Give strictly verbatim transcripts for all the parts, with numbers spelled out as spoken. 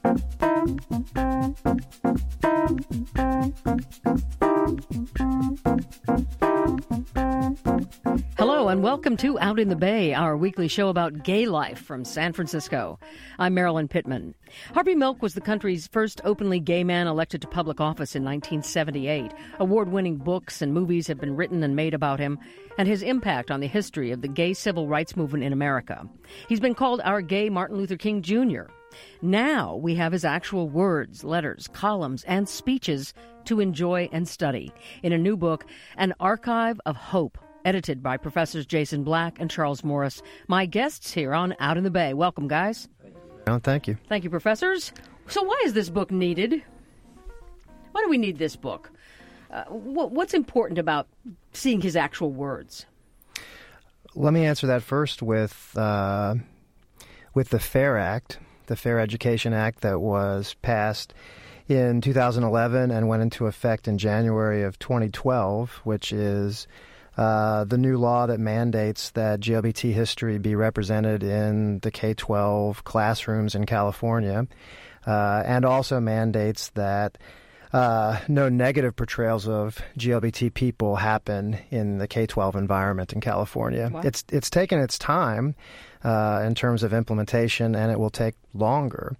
Hello and welcome to Out in the Bay, our weekly show about gay life from San Francisco. I'm Marilyn Pittman. Harvey Milk was the country's first openly gay man elected to public office in nineteen seventy-eight. Award-winning books and movies have been written and made about him and his impact on the history of the gay civil rights movement in America. He's been called our gay Martin Luther King Junior Now we have his actual words, letters, columns, and speeches to enjoy and study in a new book, An Archive of Hope, edited by Professors Jason Black and Charles Morris, my guests here on Out in the Bay. Welcome, guys. Oh, thank you. Thank you, professors. So why is this book needed? Why do we need this book? Uh, what, what's important about seeing his actual words? Let me answer that first with uh, with the FAIR Act, the Fair Education Act that was passed in two thousand eleven and went into effect in January of twenty twelve, which is Uh, the new law that mandates that G L B T history be represented in the K twelve classrooms in California, uh, and also mandates that uh, no negative portrayals of G L B T people happen in the K twelve environment in California. Wow. It's it's taken its time uh, in terms of implementation, and it will take longer.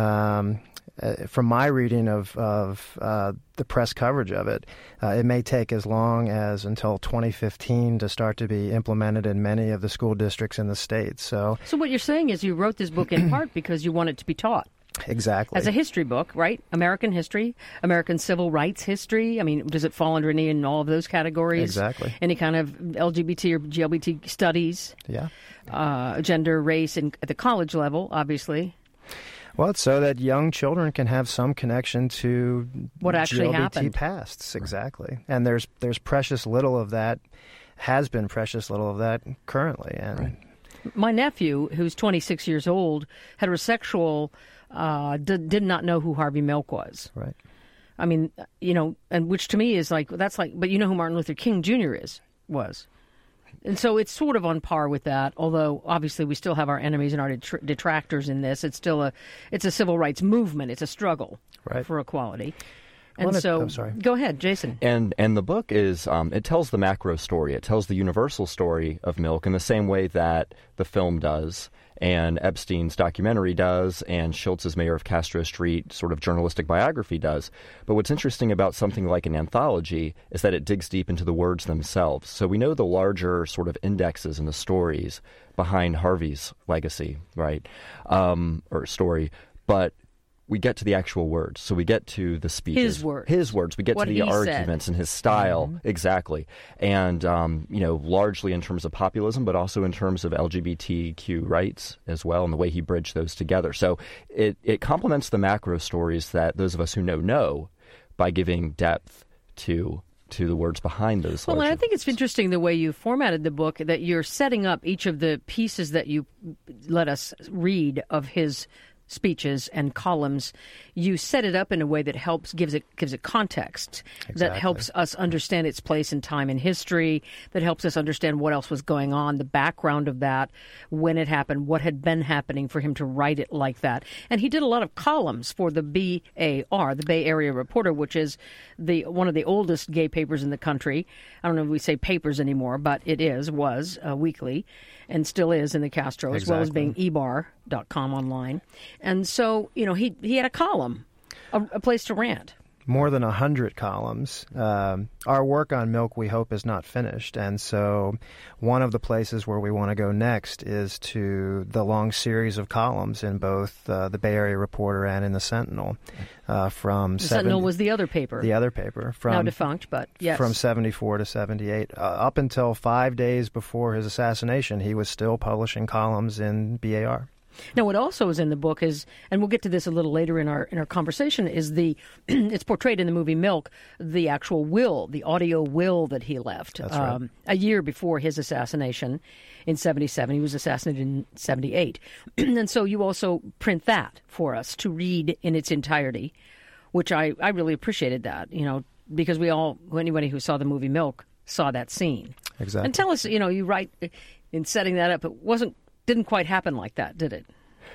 Um, Uh, from my reading of, of uh, the press coverage of it, uh, it may take as long as until twenty fifteen to start to be implemented in many of the school districts in the state. So, so what you're saying is you wrote this book in part because you want it to be taught. Exactly. As a history book, right? American history, American civil rights history. I mean, does it fall under any in all of those categories? Exactly. Any kind of L G B T or G L B T studies? Yeah. Uh, gender, race, and at the college level, obviously. Well, it's so that young children can have some connection to what actually G L B T happened. pasts, exactly. And there's there's precious little of that, has been precious little of that currently. And right. My nephew, who's twenty-six years old, heterosexual, uh, d- did not know who Harvey Milk was. Right. I mean, you know, and which to me is like, that's like, but you know who Martin Luther King Junior is, was. And so it's sort of on par with that, although obviously we still have our enemies and our detr- detractors in this. It's still a, it's a civil rights movement. It's a struggle right. for equality. And well, so, I'm sorry. Go ahead, Jason. And and the book is, um, it tells the macro story. It tells the universal story of Milk in the same way that the film does, and Epstein's documentary does, and Schultz's Mayor of Castro Street sort of journalistic biography does. But what's interesting about something like an anthology is that it digs deep into the words themselves. So we know the larger sort of indexes and the stories behind Harvey's legacy, right, um, or story, but we get to the actual words. So we get to the speeches. His words. His words. We get what to the he arguments said. and his style. Mm-hmm. Exactly. And, um, you know, largely in terms of populism, but also in terms of L G B T Q rights as well, and the way he bridged those together. So it, it complements the macro stories that those of us who know know by giving depth to to the words behind those. Well, larger and I think it's words. interesting the way you formatted the book, that you're setting up each of the pieces that you let us read of his speeches and columns. You set it up in a way that helps, gives it gives it context, Exactly. that helps us understand its place in time and history, that helps us understand what else was going on, the background of that, when it happened, what had been happening for him to write it like that. And he did a lot of columns for the B A R, the Bay Area Reporter, which is the one of the oldest gay papers in the country. I don't know if we say papers anymore, but it is, was, uh, weekly, and still is in the Castro, as well as being e bar dot com online. And so, you know, he he had a column, a, a place to rant. More than a hundred columns. Um, our work on Milk, we hope, is not finished, and so one of the places where we want to go next is to the long series of columns in both uh, the Bay Area Reporter and in the Sentinel. Uh, from The seventy Sentinel was the other paper, the other paper from now defunct, but yes, from seventy-four to seventy-eight, uh, up until five days before his assassination, he was still publishing columns in B A R. Now, what also is in the book is, and we'll get to this a little later in our in our conversation, is the it's portrayed in the movie Milk, the actual will, the audio will that he left That's right. um, a year before his assassination in seventy-seven. He was assassinated in seventy-eight. And so you also print that for us to read in its entirety, which I, I really appreciated that, you know, because we all, anybody who saw the movie Milk saw that scene. Exactly. And tell us, you know, you write in setting that up, it wasn't didn't quite happen like that, did it?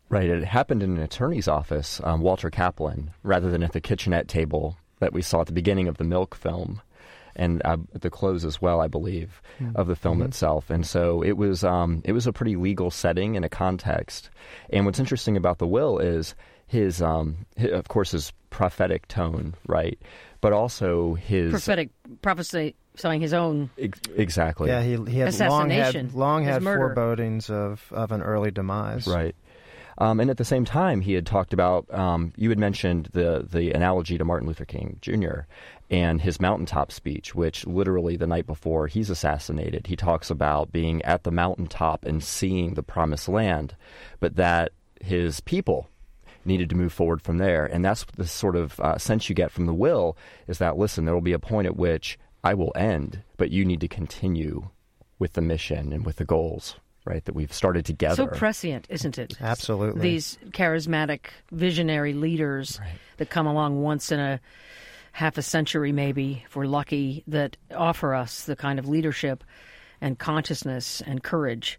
Right. It happened in an attorney's office, um, Walter Kaplan, rather than at the kitchenette table that we saw at the beginning of the Milk film, and uh, at the close as well, I believe, mm-hmm. of the film mm-hmm. itself. And so it was um, it was a pretty legal setting and a context. And what's interesting about the will is his, um, his of course, his prophetic tone, right? But also his prophetic prophecy. Saying his own exactly, yeah, he he had long had long had murder. forebodings of, of an early demise, right? Um, and at the same time, he had talked about. Um, you had mentioned the the analogy to Martin Luther King Junior and his mountaintop speech, which literally the night before he's assassinated, he talks about being at the mountaintop and seeing the promised land, but that his people needed to move forward from there, and that's the sort of uh, sense you get from the will is that listen, there will be a point at which I will end, but you need to continue with the mission and with the goals, right, that we've started together. So prescient, isn't it? Absolutely. These charismatic, visionary leaders right. that come along once in a half a century, maybe, if we're lucky, that offer us the kind of leadership and consciousness and courage,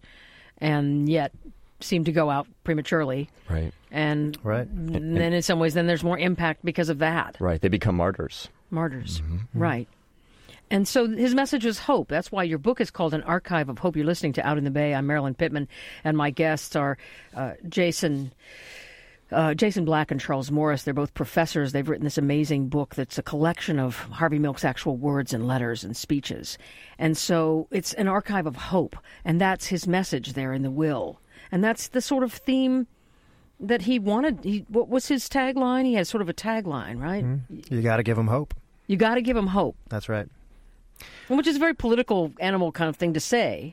and yet seem to go out prematurely. Right. And, right. and, and then in some ways, then there's more impact because of that. Right. They become martyrs. Martyrs. Mm-hmm. Right. And so his message is hope. That's why your book is called An Archive of Hope. You're listening to Out in the Bay. I'm Marilyn Pittman, and my guests are uh, Jason uh, Jason Black and Charles Morris. They're both professors. They've written this amazing book that's a collection of Harvey Milk's actual words and letters and speeches. And so it's an archive of hope, and that's his message there in the will. And that's the sort of theme that he wanted. He, what was his tagline? He has sort of a tagline, right? Mm-hmm. You got to give him hope. You got to give him hope. That's right. Which is a very political, animal kind of thing to say.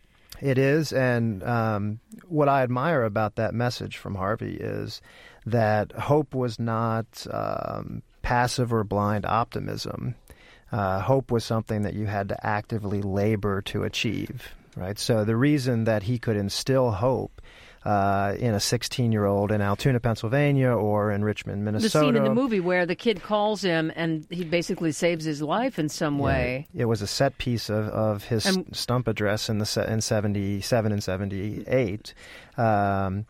It is, and um, what I admire about that message from Harvey is that hope was not um, passive or blind optimism. Uh, hope was something that you had to actively labor to achieve, right? So the reason that he could instill hope Uh, in a sixteen-year-old in Altoona, Pennsylvania, or in Richmond, Minnesota. The scene in the movie where the kid calls him and he basically saves his life in some yeah, way. It was a set piece of, of his and, stump address in the in seventy-seven and seventy-eight. Um,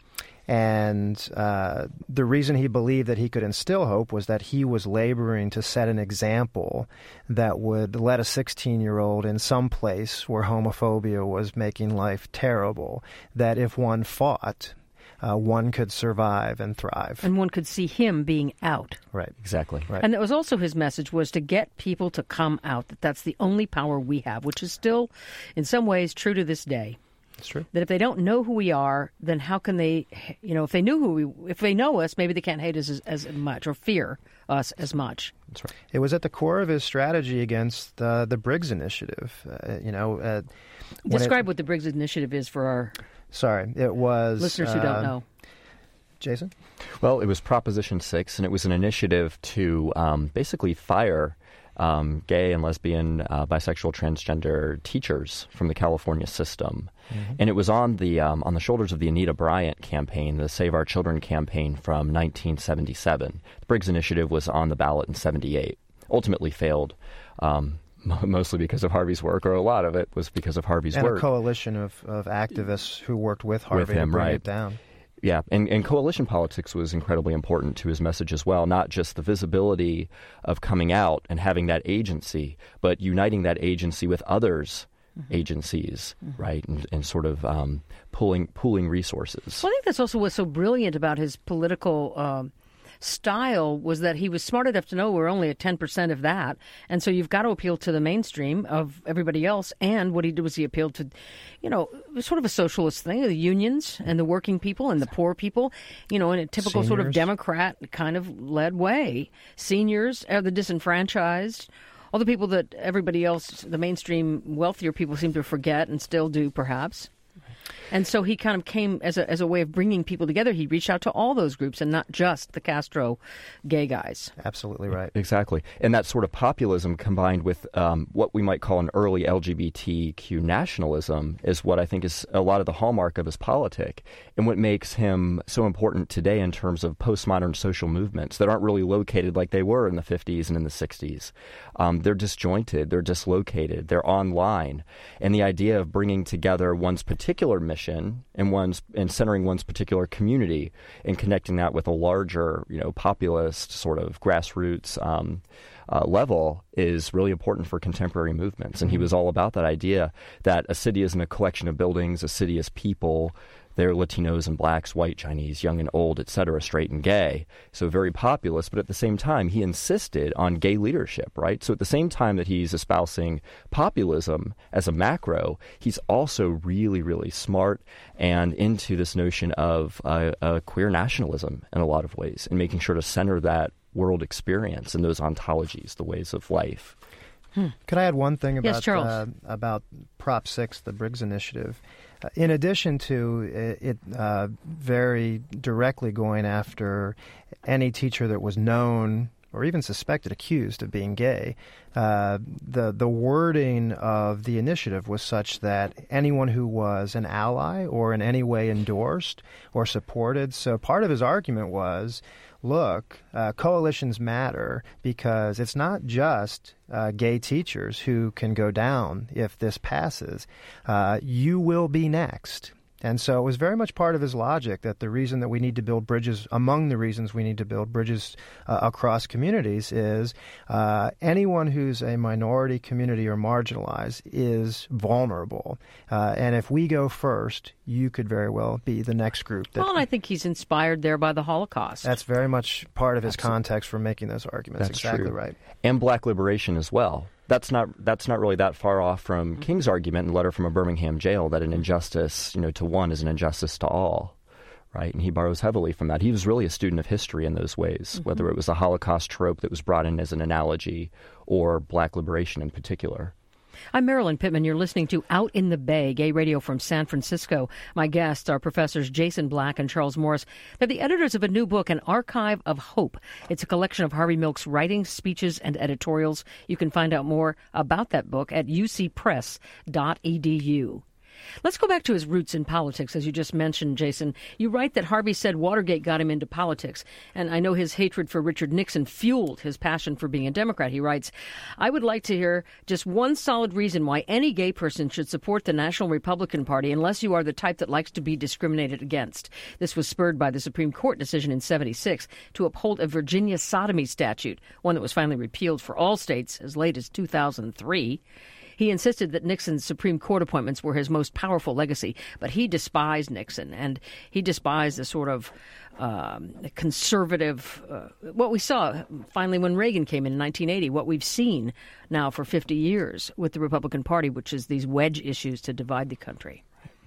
and uh, the reason he believed that he could instill hope was that he was laboring to set an example that would let a sixteen-year-old in some place where homophobia was making life terrible, that if one fought, uh, one could survive and thrive. And one could see him being out. Right. Exactly. Right. And that was also his message, was to get people to come out, that that's the only power we have, which is still, in some ways, true to this day. That's true. That if they don't know who we are, then how can they, you know, if they knew who we, if they know us, maybe they can't hate us as, as much or fear us as much. That's right. It was at the core of his strategy against uh, the Briggs Initiative. Uh, you know, uh, describe it, what the Briggs Initiative is for our sorry, it was listeners who uh, don't know. Jason? Well, it was Proposition six, and it was an initiative to um, basically fire Um, gay and lesbian, uh, bisexual, transgender teachers from the California system. Mm-hmm. And it was on the um, on the shoulders of the Anita Bryant campaign, the Save Our Children campaign from nineteen seventy-seven. The Briggs Initiative was on the ballot in seventy-eight. Ultimately failed, um, mostly because of Harvey's work, or a lot of it was because of Harvey's and work. And a coalition of, of activists who worked with Harvey with him, to bring right. it down. Yeah, and, and coalition politics was incredibly important to his message as well, not just the visibility of coming out and having that agency, but uniting that agency with others' mm-hmm. agencies, mm-hmm. right, and, and sort of um, pulling pooling resources. Well, I think that's also what's so brilliant about his political um, style, was that he was smart enough to know we're only at ten percent of that, and so you've got to appeal to the mainstream of everybody else. And what he did was he appealed to, you know, sort of a socialist thing, the unions and the working people and the poor people, you know, in a typical Seniors. sort of Democrat kind of led way. Seniors, uh, the disenfranchised, all the people that everybody else, the mainstream wealthier people, seem to forget and still do, perhaps. And so he kind of came as a as a way of bringing people together. He reached out to all those groups and not just the Castro gay guys. Absolutely right. Exactly. And that sort of populism combined with um, what we might call an early L G B T Q nationalism is what I think is a lot of the hallmark of his politic, and what makes him so important today in terms of postmodern social movements that aren't really located like they were in the fifties and in the sixties. Um, they're disjointed, they're dislocated, they're online. And the idea of bringing together one's particular particular mission and one's and centering one's particular community and connecting that with a larger, you know, populist sort of grassroots um, uh, level is really important for contemporary movements. And mm-hmm. he was all about that idea that a city isn't a collection of buildings, a city is people. They're Latinos and blacks, white, Chinese, young and old, et cetera, straight and gay. So very populist, but at the same time, he insisted on gay leadership, right? So at the same time that he's espousing populism as a macro, he's also really, really smart and into this notion of uh, uh, queer nationalism in a lot of ways and making sure to center that world experience and those ontologies, the ways of life. Hmm. Could I add one thing about yes, Charles. Uh, about Prop six, the Briggs Initiative? Uh, in addition to it, it uh, very directly going after any teacher that was known or even suspected, accused of being gay, uh, the the wording of the initiative was such that anyone who was an ally or in any way endorsed or supported. So part of his argument was, look, uh, coalitions matter because it's not just uh, gay teachers who can go down if this passes. Uh, you will be next. And so it was very much part of his logic that the reason that we need to build bridges, among the reasons we need to build bridges uh, across communities is uh, anyone who's a minority community or marginalized is vulnerable. Uh, and if we go first, you could very well be the next group. That, well, and I think he's inspired there by the Holocaust. That's very much part of his Absolutely. context for making those arguments. That's exactly true. Right. And black liberation as well. That's not that's not really that far off from King's argument in Letter from a Birmingham Jail that an injustice, you know, to one is an injustice to all, right? And he borrows heavily from that. He was really a student of history in those ways, mm-hmm. whether it was a Holocaust trope that was brought in as an analogy or black liberation in particular. I'm Marilyn Pittman. You're listening to Out in the Bay, gay radio from San Francisco. My guests are Professors Jason Black and Charles Morris. They're the editors of a new book, An Archive of Hope. It's a collection of Harvey Milk's writings, speeches, and editorials. You can find out more about that book at u c press dot e d u. Let's go back to his roots in politics, as you just mentioned, Jason. You write that Harvey said Watergate got him into politics, and I know his hatred for Richard Nixon fueled his passion for being a Democrat. He writes, I would like to hear just one solid reason why any gay person should support the National Republican Party unless you are the type that likes to be discriminated against. This was spurred by the Supreme Court decision in seventy-six to uphold a Virginia sodomy statute, one that was finally repealed for all states as late as two thousand three. He insisted that Nixon's Supreme Court appointments were his most powerful legacy, but he despised Nixon, and he despised the sort of um, conservative, uh, what we saw finally when Reagan came in in nineteen eighty, what we've seen now for fifty years with the Republican Party, which is these wedge issues to divide the country.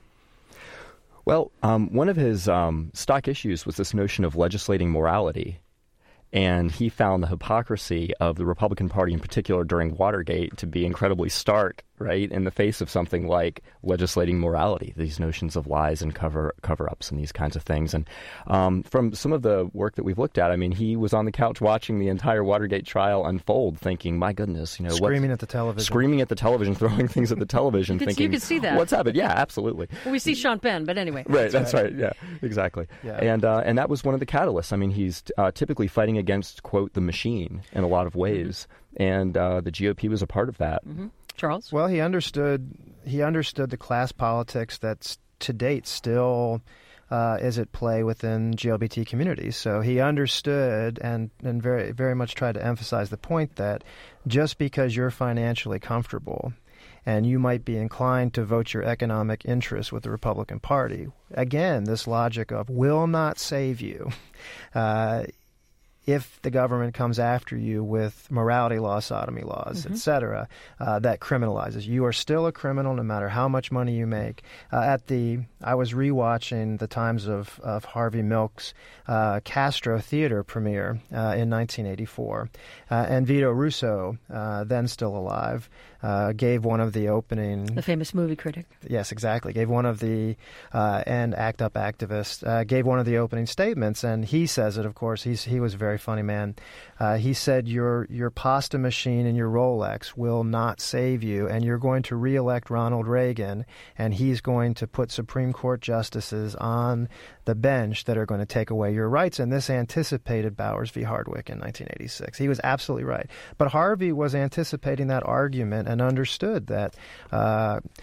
Well, um, one of his um, stock issues was this notion of legislating morality. And he found the hypocrisy of the Republican Party in particular during Watergate to be incredibly stark, right, in the face of something like legislating morality, these notions of lies and cover, cover-ups and these kinds of things. And um, from some of the work that we've looked at, I mean, he was on the couch watching the entire Watergate trial unfold, thinking, my goodness, you know, Screaming what, at the television. Screaming at the television, throwing things at the television, you could, thinking, you could see that. What's happened? Yeah, absolutely. Well, we see Sean Penn, but anyway. Right, that's, that's right. right. Yeah, exactly. Yeah. And uh, and that was one of the catalysts. I mean, he's uh, typically fighting against, quote, the machine in a lot of ways. Mm-hmm. And uh, the G O P was a part of that. Mm-hmm. Charles? Well, he understood he understood the class politics that's to date still uh, is at play within G L B T communities. So he understood and, and very very much tried to emphasize the point that just because you're financially comfortable and you might be inclined to vote your economic interests with the Republican Party, again, this logic of will not save you. Uh, if the government comes after you with morality laws, sodomy laws, mm-hmm. et cetera, uh, that criminalizes. You are still a criminal no matter how much money you make. Uh, at the, I was rewatching the times of, of Harvey Milk's uh, Castro Theater premiere uh, in nineteen eighty-four. Uh, and Vito Russo, uh, then still alive, uh, gave one of the opening... The famous movie critic. Yes, exactly. Gave one of the, uh, and ACT UP activist, uh, gave one of the opening statements, and he says it, of course. He's, he was very funny man. Uh, he said, your your pasta machine and your Rolex will not save you, and you're going to re-elect Ronald Reagan, and he's going to put Supreme Court justices on the bench that are going to take away your rights. And this anticipated Bowers v. Hardwick in nineteen eighty-six. He was absolutely right. But Harvey was anticipating that argument and understood that uh,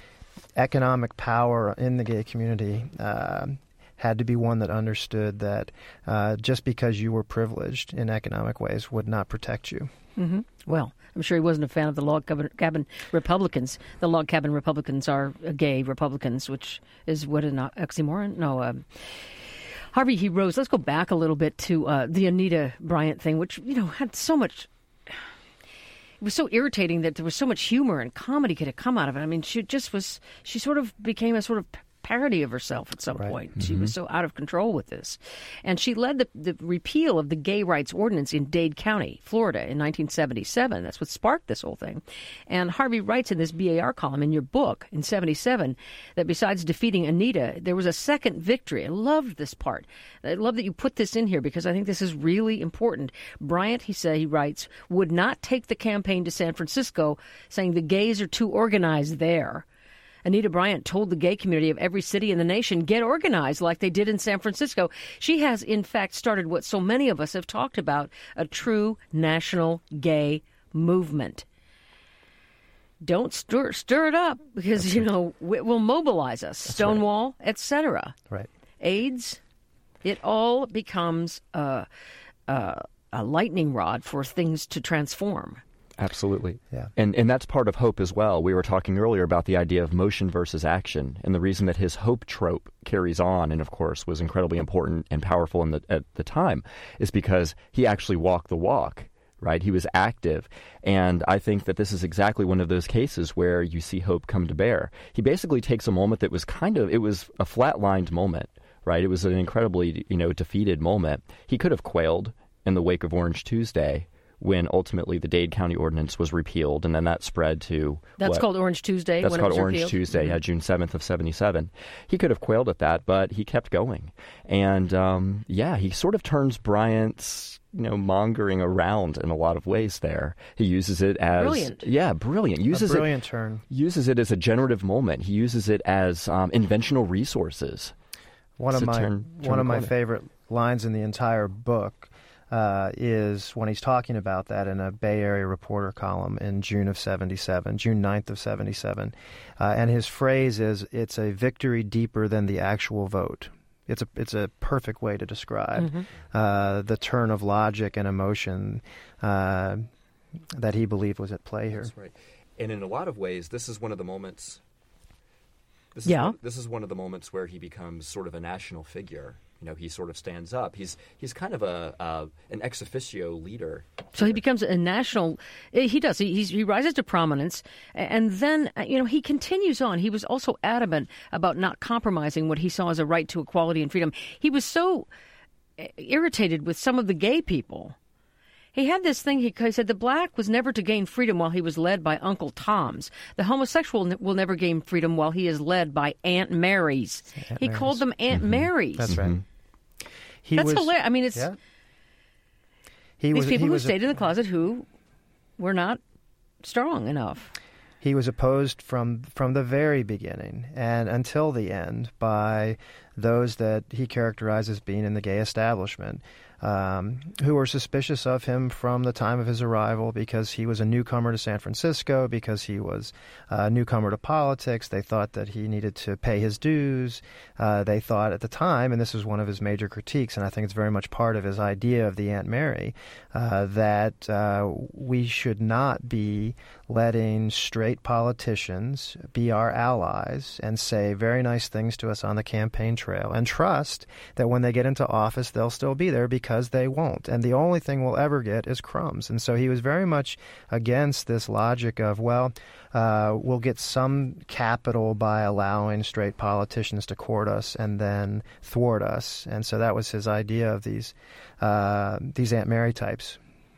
economic power in the gay community uh, had to be one that understood that uh, just because you were privileged in economic ways would not protect you. Mm-hmm. Well, I'm sure he wasn't a fan of the log cabin Republicans. The log cabin Republicans are gay Republicans, which is what an oxymoron? No, um, Harvey, he rose. Let's go back a little bit to uh, the Anita Bryant thing, which, you know, had so much... It was so irritating that there was so much humor and comedy could have come out of it. I mean, she just was... She sort of became a sort of parody of herself at some right. point. Mm-hmm. She was so out of control with this. And she led the, the repeal of the gay rights ordinance in Dade County, Florida, in nineteen seventy-seven. That's what sparked this whole thing. And Harvey writes in this B A R column in your book in seventy-seven that besides defeating Anita, there was a second victory. I loved this part. I love that you put this in here because I think this is really important. Bryant, he said, he writes, would not take the campaign to San Francisco, saying the gays are too organized there. Anita Bryant told the gay community of every city in the nation, get organized like they did in San Francisco. She has, in fact, started what so many of us have talked about, a true national gay movement. Don't stir, stir it up because, That's you right. know, it will mobilize us. That's Stonewall, right. et cetera. Right. AIDS, it all becomes a, a, a lightning rod for things to transform. Absolutely. Yeah. And and that's part of hope as well. We were talking earlier about the idea of motion versus action, and the reason that his hope trope carries on and, of course, was incredibly important and powerful in the, at the time is because he actually walked the walk, right? He was active. And I think that this is exactly one of those cases where you see hope come to bear. He basically takes a moment that was kind of, it was a flatlined moment, right? It was an incredibly, you know, defeated moment. He could have quailed in the wake of Orange Tuesday, when ultimately the Dade County Ordinance was repealed, and then that spread to... That's what? called Orange Tuesday? That's when called it was Orange repealed? Tuesday, mm-hmm. yeah, June seventh of seventy-seven. He could have quailed at that, but he kept going. And, um, yeah, he sort of turns Bryant's, you know, mongering around in a lot of ways there. He uses it as... Brilliant. Yeah, brilliant. Uses a brilliant it, turn. Uses it as a generative moment. He uses it as um, inventional resources. One of my, turn, turn one of my corner. favorite lines in the entire book Uh, is when he's talking about that in a Bay Area Reporter column in June of seventy-seven, June ninth of seventy-seven. Uh, and his phrase is, it's a victory deeper than the actual vote. It's a it's a perfect way to describe mm-hmm. uh, the turn of logic and emotion uh, that he believed was at play here. That's right. And in a lot of ways, this is one of the moments... This is yeah. One, this is one of the moments where he becomes sort of a national figure. You know, he sort of stands up. He's he's kind of a uh, an ex officio leader. So he becomes a national. He does. He he's, he rises to prominence, and then you know he continues on. He was also adamant about not compromising what he saw as a right to equality and freedom. He was so irritated with some of the gay people. He had this thing, he, he said, the black was never to gain freedom while he was led by Uncle Tom's. The homosexual n- will never gain freedom while he is led by Aunt Mary's. Aunt he Mary's. called them Aunt mm-hmm. Mary's. That's right. Mm-hmm. He That's was, hilarious. I mean, it's yeah. he these was, people he who was stayed a, in the closet who were not strong enough. He was opposed from from the very beginning and until the end by those that he characterized as being in the gay establishment, um, who were suspicious of him from the time of his arrival because he was a newcomer to San Francisco, because he was a newcomer to politics. They thought that he needed to pay his dues. Uh, they thought at the time, and this was one of his major critiques, and I think it's very much part of his idea of the Aunt Mary, uh, that uh, we should not be letting straight politicians be our allies and say very nice things to us on the campaign trail and trust that when they get into office they'll still be there, because they won't. And the only thing we'll ever get is crumbs. And so he was very much against this logic of, well, uh, we'll get some capital by allowing straight politicians to court us and then thwart us. And so that was his idea of these uh, these Aunt Mary types.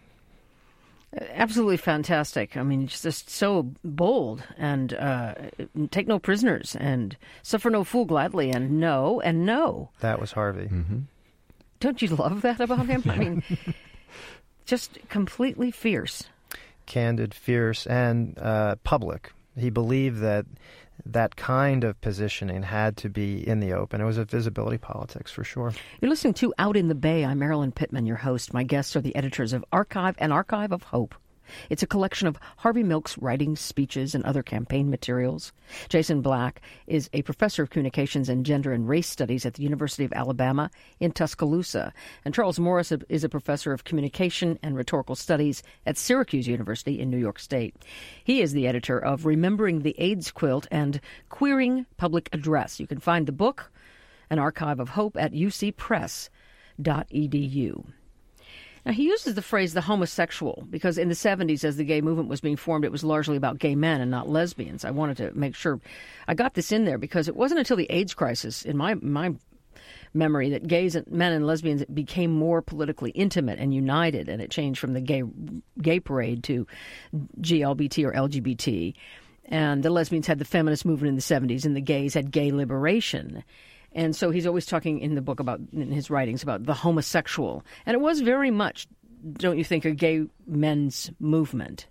Absolutely fantastic. I mean, it's just so bold and uh, take no prisoners and suffer no fool gladly and no and no. That was Harvey. Mm-hmm. Don't you love that about him? I mean, just completely fierce. Candid, fierce, and uh, public. He believed that that kind of positioning had to be in the open. It was a visibility politics, for sure. You're listening to Out in the Bay. I'm Marilyn Pittman, your host. My guests are the editors of Archive and Archive of Hope. It's a collection of Harvey Milk's writings, speeches, and other campaign materials. Jason Black is a professor of communications and gender and race studies at the University of Alabama in Tuscaloosa. And Charles Morris is a professor of communication and rhetorical studies at Syracuse University in New York State. He is the editor of Remembering the AIDS Quilt and Queering Public Address. You can find the book, An Archive of Hope, at u c press dot e d u. Now, he uses the phrase the homosexual because in the seventies, as the gay movement was being formed, it was largely about gay men and not lesbians. I wanted to make sure I got this in there because it wasn't until the AIDS crisis, in my my memory, that gays and men and lesbians became more politically intimate and united, and it changed from the gay gay parade to G L B T or L G B T. And the lesbians had the feminist movement in the seventies, and the gays had gay liberation. And so he's always talking in the book about, in his writings, about the homosexual. And it was very much, don't you think, a gay men's movement?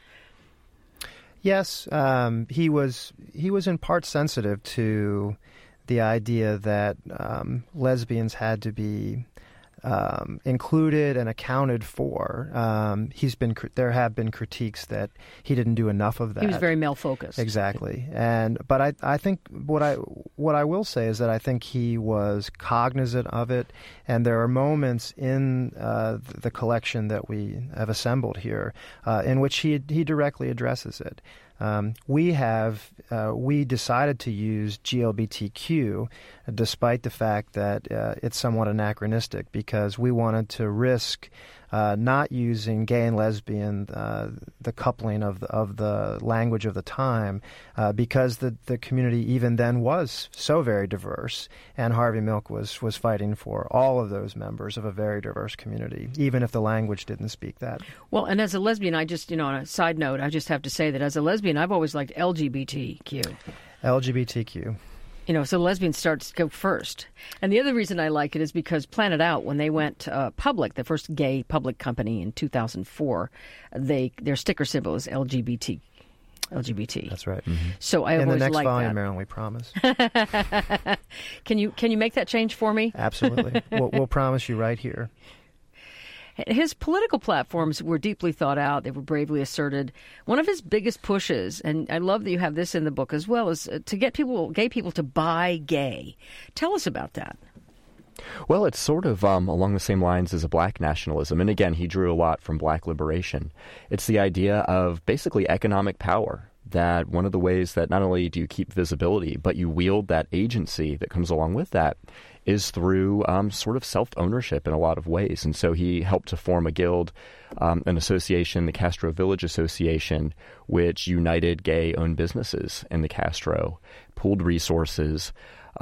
Yes, um, he was he was in part sensitive to the idea that um, lesbians had to be um, included and accounted for. Um, he's been there have been critiques that he didn't do enough of that. He was very male focused. Exactly, and but I I think what I what I will say is that I think he was cognizant of it, and there are moments in uh, the collection that we have assembled here uh, in which he he directly addresses it. Um, we have uh, we decided to use G L B T Q, despite the fact that uh, it's somewhat anachronistic, because we wanted to risk uh, not using gay and lesbian, uh, the coupling of the, of the language of the time, uh, because the the community even then was so very diverse, and Harvey Milk was was fighting for all of those members of a very diverse community, even if the language didn't speak that. Well, and as a lesbian, I just, you know, on a side note, I just have to say that as a lesbian, I've always liked L G B T Q. L G B T Q. You know, so lesbians start to go first. And the other reason I like it is because Planet Out, when they went uh, public, the first gay public company in two thousand four, they their sticker symbol is L G B T. L G B T. That's right. Mm-hmm. So I in always the next like volume, that. Marilyn, we promise. Can you can you make that change for me? Absolutely. we'll, we'll promise you right here. His political platforms were deeply thought out. They were bravely asserted. One of his biggest pushes, and I love that you have this in the book as well, is to get people, gay people, to buy gay. Tell us about that. Well, it's sort of um, along the same lines as a black nationalism. And again, he drew a lot from black liberation. It's the idea of basically economic power, that one of the ways that not only do you keep visibility, but you wield that agency that comes along with that is through um, sort of self-ownership in a lot of ways. And so he helped to form a guild, um, an association, the Castro Village Association, which united gay-owned businesses in the Castro, pooled resources,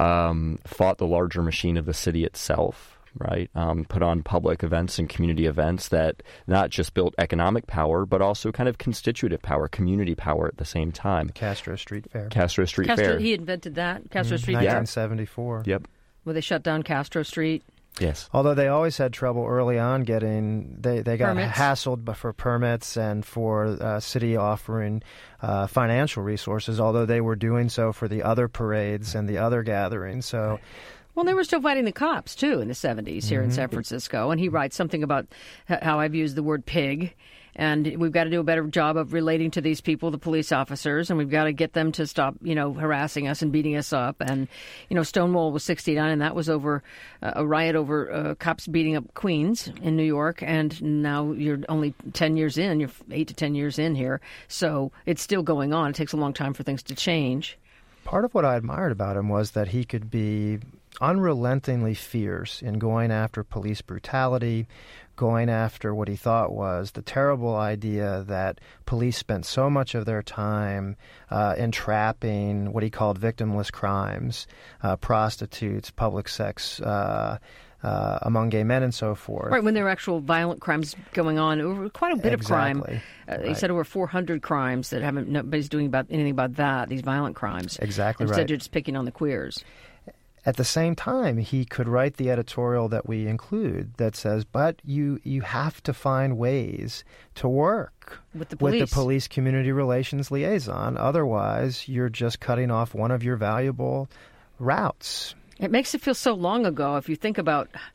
um, fought the larger machine of the city itself, right? Um, put on public events and community events that not just built economic power, but also kind of constitutive power, community power at the same time. Castro Street Fair. Castro Street Castro, Fair. He invented that, Castro Mm, Street nineteen Fair. nineteen seventy-four. Yep. Where they shut down Castro Street. Yes. Although they always had trouble early on getting, they, they got Permits. hassled for permits and for uh, city offering uh, financial resources, although they were doing so for the other parades and the other gatherings. So. Well, they were still fighting the cops, too, in the seventies here mm-hmm. in San Francisco. And he writes something about how I've used the word pig. And we've got to do a better job of relating to these people, the police officers, and we've got to get them to stop, you know, harassing us and beating us up. And, you know, Stonewall was sixty-nine, and that was over uh, a riot over uh, cops beating up Queens in New York. And now you're only ten years in, you're eight to ten years in here. So it's still going on. It takes a long time for things to change. Part of what I admired about him was that he could be unrelentingly fierce in going after police brutality, going after what he thought was the terrible idea that police spent so much of their time uh, entrapping what he called victimless crimes, uh, prostitutes, public sex, uh, uh, among gay men and so forth. Right, when there were actual violent crimes going on, over quite a bit exactly. of crime. Uh, right. He said over four hundred crimes that haven't, nobody's doing about anything about that, these violent crimes. Exactly Instead, right. you're just picking on the queers. At the same time, he could write the editorial that we include that says, but you, you have to find ways to work with the police, with the police community relations liaison. Otherwise, you're just cutting off one of your valuable routes. It makes it feel so long ago if you think about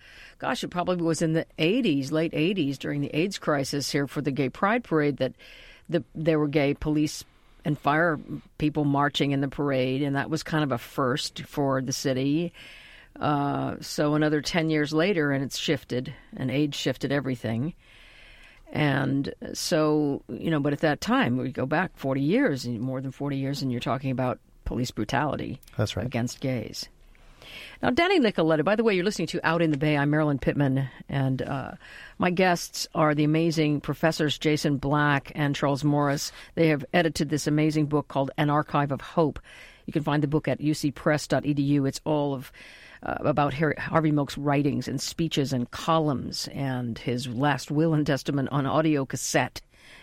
gosh, it probably was in the eighties, late eighties, during the AIDS crisis here for the Gay Pride Parade, that the there were gay police and fire people marching in the parade, and that was kind of a first for the city. Uh, so another ten years later, and it's shifted, and AIDS shifted everything. And so, you know, but at that time, we go back forty years, more than forty years, and you're talking about police brutality. That's right. Against gays. Now, Danny Nicoletta, by the way, you're listening to Out in the Bay. I'm Marilyn Pittman, and uh, my guests are the amazing professors Jason Black and Charles Morris. They have edited this amazing book called An Archive of Hope. You can find the book at u c press dot e d u. It's all of uh, about Harvey Milk's writings and speeches and columns and his last will and testament on audio cassette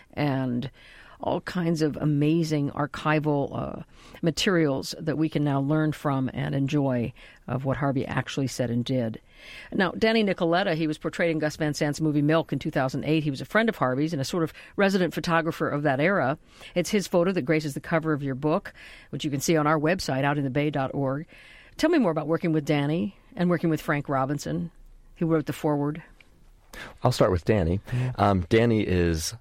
and all kinds of amazing archival uh, materials that we can now learn from and enjoy of what Harvey actually said and did. Now, Danny Nicoletta, he was portrayed in Gus Van Sant's movie Milk in two thousand eight. He was a friend of Harvey's and a sort of resident photographer of that era. It's his photo that graces the cover of your book, which you can see on our website, out in the bay dot org. Tell me more about working with Danny and working with Frank Robinson, who wrote the foreword. I'll start with Danny. Um, Danny is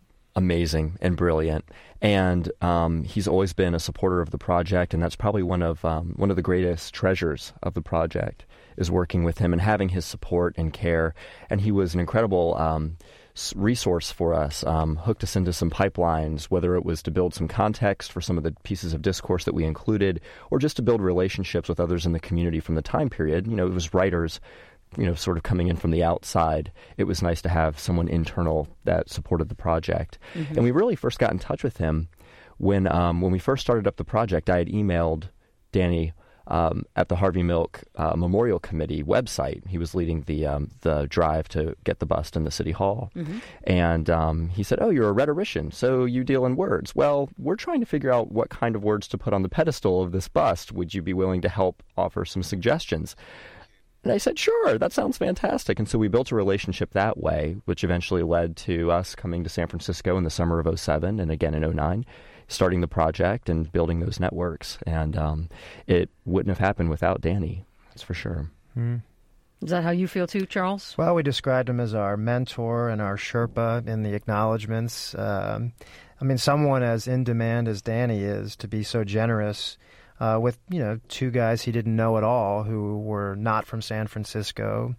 amazing and brilliant, and um, he's always been a supporter of the project, and that's probably one of um, one of the greatest treasures of the project is working with him and having his support and care. And he was an incredible um, resource for us, um, hooked us into some pipelines, whether it was to build some context for some of the pieces of discourse that we included, or just to build relationships with others in the community from the time period. You know, it was writers, you know, sort of coming in from the outside. It was nice to have someone internal that supported the project. Mm-hmm. And we really first got in touch with him when um, when we first started up the project. I had emailed Danny um, at the Harvey Milk uh, Memorial Committee website. He was leading the um, the drive to get the bust in the City Hall. Mm-hmm. And um, he said, oh, you're a rhetorician, so you deal in words. Well, we're trying to figure out what kind of words to put on the pedestal of this bust. Would you be willing to help offer some suggestions? And I said, sure, that sounds fantastic. And so we built a relationship that way, which eventually led to us coming to San Francisco in the summer of oh seven and again in oh nine, starting the project and building those networks. And um, it wouldn't have happened without Danny, that's for sure. Mm. Is that how you feel too, Charles? Well, we described him as our mentor and our Sherpa in the acknowledgments. Um, I mean, someone as in demand as Danny is, to be so generous Uh, with, you know, two guys he didn't know at all who were not from San Francisco,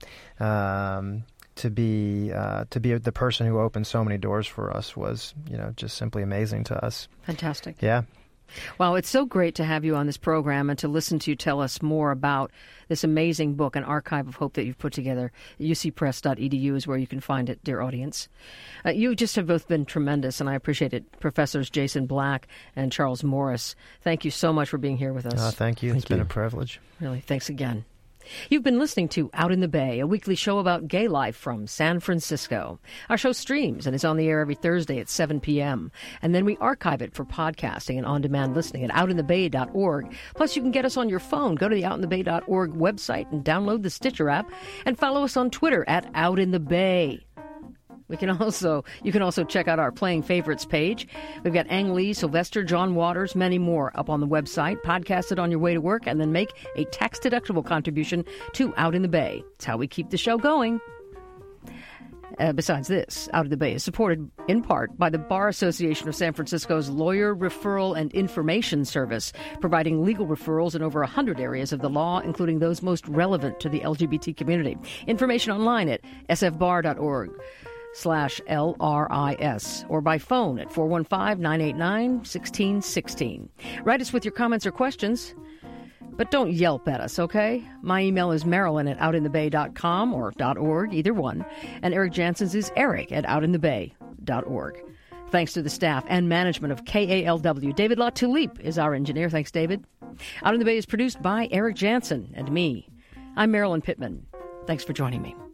um, to be uh, to be the person who opened so many doors for us was, you know, just simply amazing to us. Fantastic. Yeah. Well, it's so great to have you on this program and to listen to you tell us more about this amazing book, An Archive of Hope, that you've put together. u c press dot e d u is where you can find it, dear audience. Uh, you just have both been tremendous, and I appreciate it. Professors Jason Black and Charles Morris, thank you so much for being here with us. Uh, thank you. Thank it's you. been a privilege. Really, thanks again. You've been listening to Out in the Bay, a weekly show about gay life from San Francisco. Our show streams and is on the air every Thursday at seven p.m. And then we archive it for podcasting and on-demand listening at out in the bay dot org. Plus, you can get us on your phone. Go to the out in the bay dot org website and download the Stitcher app and follow us on Twitter at Out in the Bay. We can also, you can also check out our Playing Favorites page. We've got Ang Lee, Sylvester, John Waters, many more up on the website. Podcast it on your way to work and then make a tax-deductible contribution to Out in the Bay. It's how we keep the show going. Uh, besides this, Out of the Bay is supported in part by the Bar Association of San Francisco's Lawyer Referral and Information Service, providing legal referrals in over one hundred areas of the law, including those most relevant to the L G B T community. Information online at s f bar dot org. slash L R I S or by phone at four one five, nine eight nine, one six one six. Write us with your comments or questions, but don't yelp at us, okay? My email is Marilyn at out in the bay dot com or .org, either one, and Eric Jansen's is Eric at out in the bay dot org. Thanks to the staff and management of K A L W. David LaTulippe is our engineer. Thanks, David. Out in the Bay is produced by Eric Jansen and me. I'm Marilyn Pittman. Thanks for joining me.